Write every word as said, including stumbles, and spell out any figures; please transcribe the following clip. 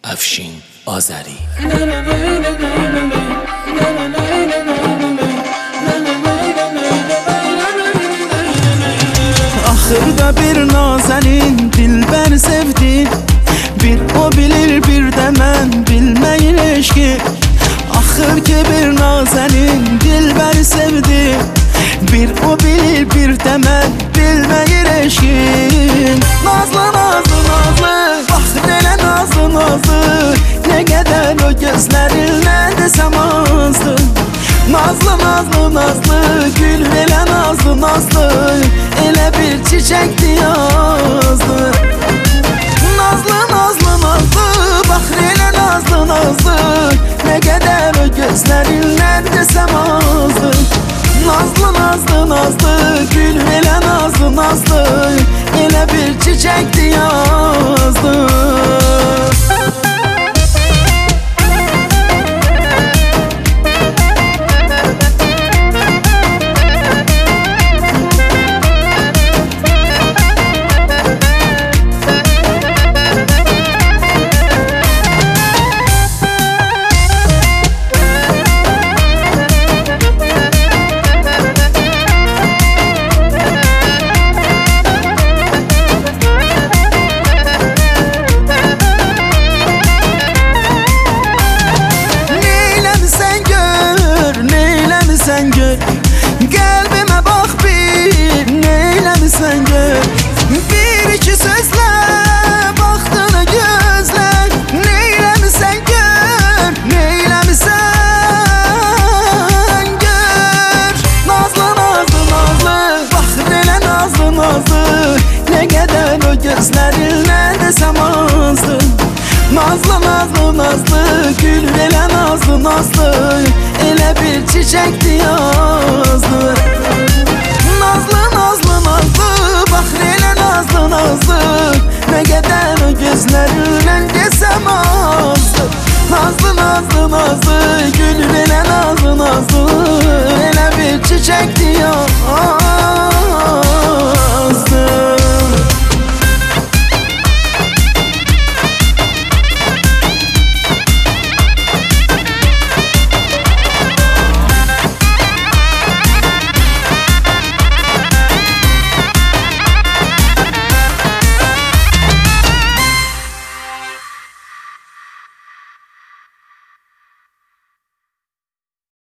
Afşin Azəri. Axırda bir nazənin dilbər sevdi, bir o bilir, bir də mən bilməyin eşki. Axır ki bir nazənin dilbər sevdi, bir o bilir, bir də mən bilməyin eşki. Nazlı, nazlı, nazlı, baxır elə nazlı, nazlı, nə qədər o gözlərindən desəm azdı. Nazlı, nazlı, nazlı, gül elə nazlı, nazlı, elə bir çiçəkdi yazdı. Nazlı, nazlı, nazlı, baxır elə nazlı, nazlı, nə qədər o gözlərindən desəm azdı. Nazlı, nazlı, nazlı, gül elə nazlı, nazlı, elə bir çiçəkdi yazdı. Sen gör, kalbime bak bir, neylemişsen gör. Bir iki sözle baktığını gözler, neylemişsen gör, neylemişsen gör. Nazlı, nazlı, nazlı, bakır elə nazlı, nazlı, ne kadar o gözlerinden desem azdı. Nazlı, nazlı, nazlı, gül elə nazlı, nazlı, elə bir çiçəkdi ya.